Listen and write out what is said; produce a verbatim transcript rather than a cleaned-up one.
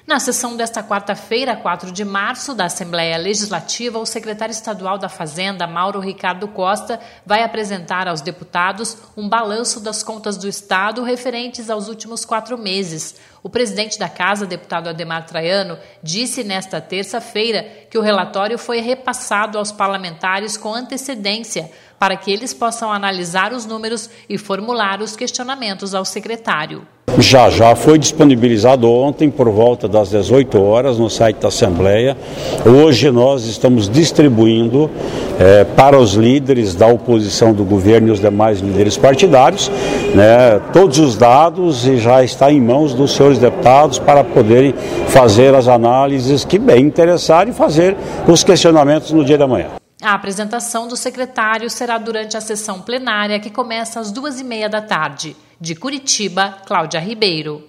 Na sessão desta quarta-feira, quatro de março, da Assembleia Legislativa, o secretário estadual da Fazenda, Mauro Ricardo Costa, vai apresentar aos deputados um balanço das contas do Estado referentes aos últimos quatro meses. O presidente da Casa, deputado Ademar Traiano, disse nesta terça-feira que o relatório foi repassado aos parlamentares com antecedência para que eles possam analisar os números e formular os questionamentos ao secretário. Já, já foi disponibilizado ontem por volta das dezoito horas no site da Assembleia. Hoje nós estamos distribuindo é, para os líderes da oposição do governo e os demais líderes partidários, né, todos os dados e já está em mãos dos senhores deputados para poderem fazer as análises que bem interessarem e fazer os questionamentos no dia da manhã. A apresentação do secretário será durante a sessão plenária que começa às duas e meia da tarde. De Curitiba, Cláudia Ribeiro.